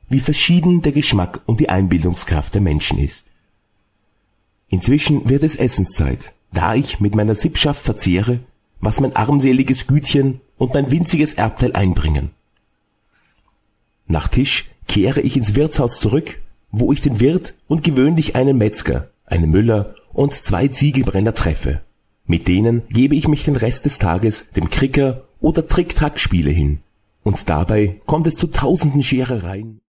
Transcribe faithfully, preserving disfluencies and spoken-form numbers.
wie verschieden der Geschmack und die Einbildungskraft der Menschen ist. Inzwischen wird es Essenszeit, da ich mit meiner Sippschaft verzehre, was mein armseliges Gütchen und mein winziges Erbteil einbringen. Nach Tisch kehre ich ins Wirtshaus zurück, wo ich den Wirt und gewöhnlich einen Metzger, einen Müller und zwei Ziegelbrenner treffe. Mit denen gebe ich mich den Rest des Tages dem Kricker- oder Trick-Track-Spiele hin. Und dabei kommt es zu tausenden Scherereien.